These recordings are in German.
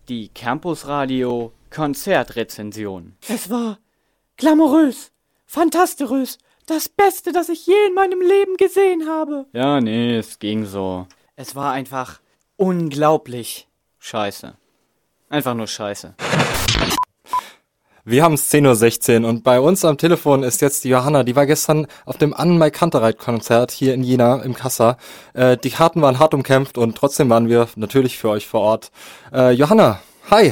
Die Campusradio Konzertrezension. Es war glamourös, fantastisch, das Beste, das ich je in meinem Leben gesehen habe. Ja, nee, es ging so. Es war einfach unglaublich. Scheiße. Einfach nur scheiße. Wir haben es 10:16 Uhr und bei uns am Telefon ist jetzt die Johanna. Die war gestern auf dem Anne-Mai-Kantereit-Konzert hier in Jena im Kassa. Die Karten waren hart umkämpft und trotzdem waren wir natürlich für euch vor Ort. Johanna, hi.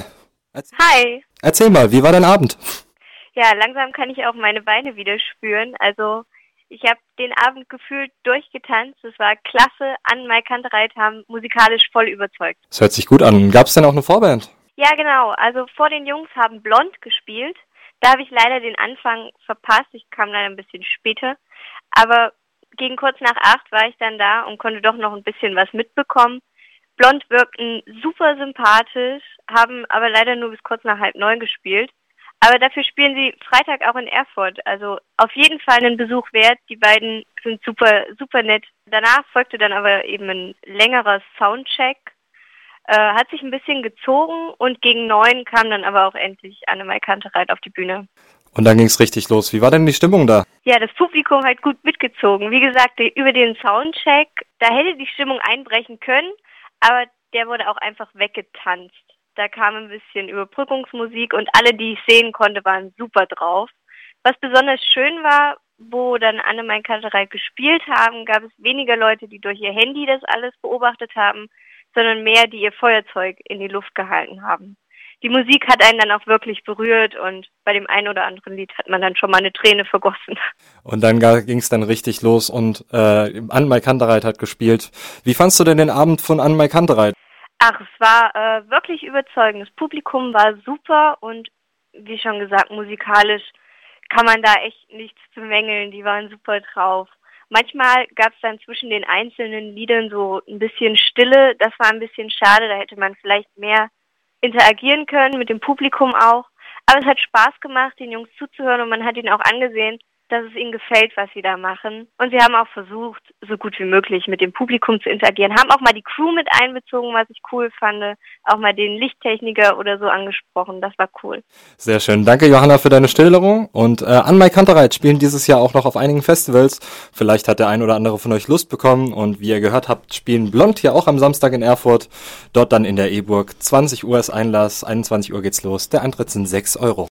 Hi. Erzähl mal, wie war dein Abend? Ja, langsam kann ich auch meine Beine wieder spüren. Also ich habe den Abend gefühlt durchgetanzt. Es war klasse. Anne-Mai Kantereit haben musikalisch voll überzeugt. Das hört sich gut an. Gab es denn auch eine Vorband? Ja, genau. Also vor den Jungs haben Blond gespielt. Da habe ich leider den Anfang verpasst. Ich kam leider ein bisschen später. Aber gegen kurz nach 8 war ich dann da und konnte doch noch ein bisschen was mitbekommen. Blond wirkten super sympathisch, haben aber leider nur bis kurz nach 8:30 gespielt. Aber dafür spielen sie Freitag auch in Erfurt. Also auf jeden Fall einen Besuch wert. Die beiden sind super, super nett. Danach folgte dann aber eben ein längerer Soundcheck. Hat sich ein bisschen gezogen und gegen 9 kam dann aber auch endlich Anne-Mai Kantereit auf die Bühne. Und dann ging's richtig los. Wie war denn die Stimmung da? Ja, das Publikum hat gut mitgezogen. Wie gesagt, über den Soundcheck, da hätte die Stimmung einbrechen können, aber der wurde auch einfach weggetanzt. Da kam ein bisschen Überbrückungsmusik und alle, die ich sehen konnte, waren super drauf. Was besonders schön war, wo dann Anne-Mai Kantereit gespielt haben, gab es weniger Leute, die durch ihr Handy das alles beobachtet haben, sondern mehr, die ihr Feuerzeug in die Luft gehalten haben. Die Musik hat einen dann auch wirklich berührt und bei dem einen oder anderen Lied hat man dann schon mal eine Träne vergossen. Und dann ging's dann richtig los und Anne-Mai Kantereit hat gespielt. Wie fandst du denn den Abend von Anne-Mai Kantereit? Ach, es war wirklich überzeugend. Das Publikum war super und wie schon gesagt, musikalisch kann man da echt nichts bemängeln. Die waren super drauf. Manchmal gab es dann zwischen den einzelnen Liedern so ein bisschen Stille. Das war ein bisschen schade. Da hätte man vielleicht mehr interagieren können, mit dem Publikum auch. Aber es hat Spaß gemacht, den Jungs zuzuhören und man hat ihnen auch angesehen, dass es ihnen gefällt, was sie da machen. Und sie haben auch versucht, so gut wie möglich mit dem Publikum zu interagieren. Haben auch mal die Crew mit einbezogen, was ich cool fand. Auch mal den Lichttechniker oder so angesprochen. Das war cool. Sehr schön. Danke, Johanna, für deine Schilderung. Und Anne-Mai Kantereit spielen dieses Jahr auch noch auf einigen Festivals. Vielleicht hat der ein oder andere von euch Lust bekommen. Und wie ihr gehört habt, spielen Blond hier auch am Samstag in Erfurt. Dort dann in der E-Burg. 20 Uhr ist Einlass, 21 Uhr geht's los. Der Eintritt sind 6 Euro.